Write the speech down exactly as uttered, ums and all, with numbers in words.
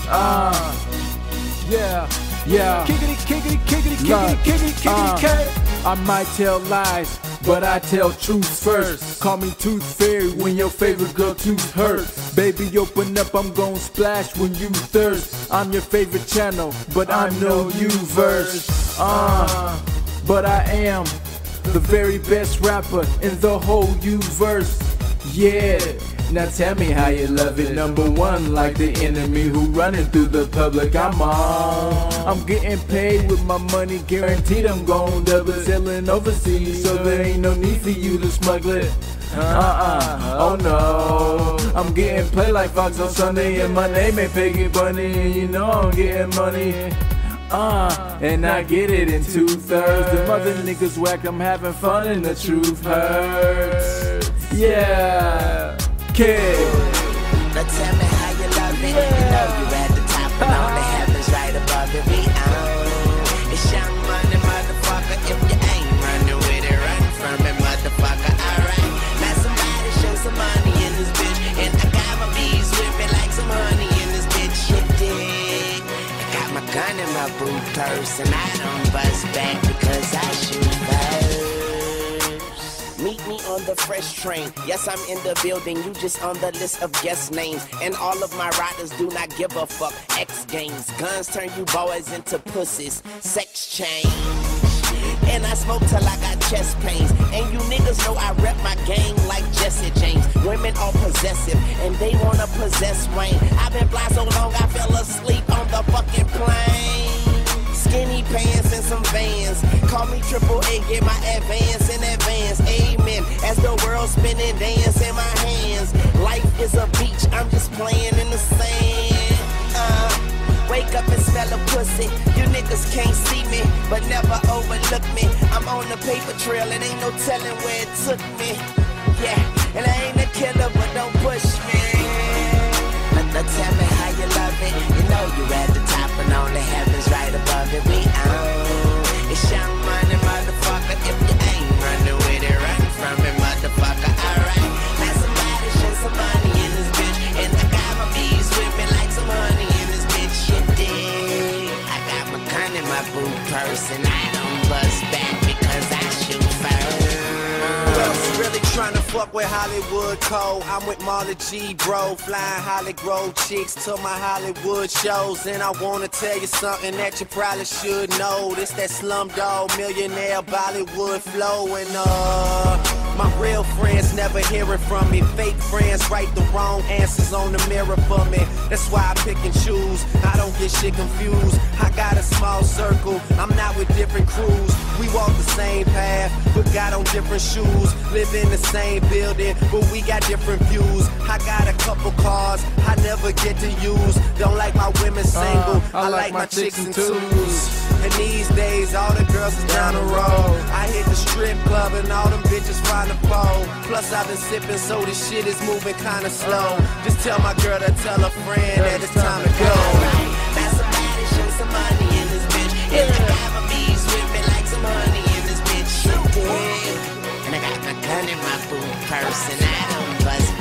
Uh, yeah, yeah. Kickity, kickity, kickity, kickity, kickity, kickity, kickity. I might tell lies, but I tell truths first. Call me Tooth Fairy when your favorite girl tooth hurts. Baby, open up, I'm gon' splash when you thirst. I'm your favorite channel, but I'm no U-verse. Uh, but I am the very best rapper in the whole U-verse. Yeah. Now tell me how you love it. Number one, like the enemy who running through the public. I'm on. I'm getting paid with my money guaranteed. I'm gon' double selling overseas, so there ain't no need for you to smuggle it. Uh-uh, oh no. I'm getting played like Fox on Sunday, and my name ain't Peggy Bunny, and you know I'm getting money. Uh, and I get it in two-thirds. The mother niggas whack, I'm having fun and the truth hurts. Yeah. Kid. Now tell me how you love it. Yeah. You know you at the top and all the heavens right above it. We own. It's young money, motherfucker. If you ain't running with it, run from it, motherfucker. Alright. Now somebody show some money in this bitch. And I got my bees with me like some honey in this bitch. You dig? I got my gun in my boot purse and I don't bust back because I shoot first. Meet me on the fresh train. Yes, I'm in the building. You just on the list of guest names. And all of my riders do not give a fuck. X Games. Guns turn you boys into pussies. Sex change. And I smoke till I got chest pains. And you niggas know I rep my gang like Jesse James. Women are possessive and they wanna possess Wayne. I've been fly so long I fell asleep on the fucking plane. Skinny pants and some Vans. Call me Triple A, get my advance in advance. Amen. As the world spinning, dance in my hands. Life is a beach, I'm just playing in the sand. Uh, wake up and smell a pussy. You niggas can't see me, but never overlook me. I'm on the paper trail, and ain't no telling where it took me. Yeah, and I ain't a killer, but don't push me. Now tell me how you love it. You know you at the top and on the heavens right above it. We own. It's young money, motherfucker. If you ain't running with it, run from it, motherfucker. Alright. Now somebody show some money in this bitch. And I got my bees with me like some honey in this bitch. You dig? I got my gun in my boot purse and I don't bust back because I shoot first. Really trying to fuck with Hollywood Cole. I'm with Marley G, bro. Flying Holly Grove chicks to my Hollywood shows. And I wanna tell you something that you probably should know. This that Slumdog Millionaire Bollywood flow. And uh, my real friends never hearing from me. Fake friends write the wrong answers on the mirror for me. That's why I pick and choose. I don't get shit confused. I got a small circle. I'm not with different crews. We walk the same path, but got on different shoes. Live in the same building, but we got different views. I got a couple cars I never get to use. Don't like my women single, uh, I, I like, like my, my chicks in twos. twos. And these days, all the girls is down the road. I hit the strip club and all them bitches find a pole. Plus I've been sipping, so this shit is moving kinda slow. Just tell my girl to tell a friend that it's time to go. Alright, now somebody show some money in this bitch. And I got my bees with me like some honey in this bitch. You dig? And I got my gun in my boot purse and I don't bust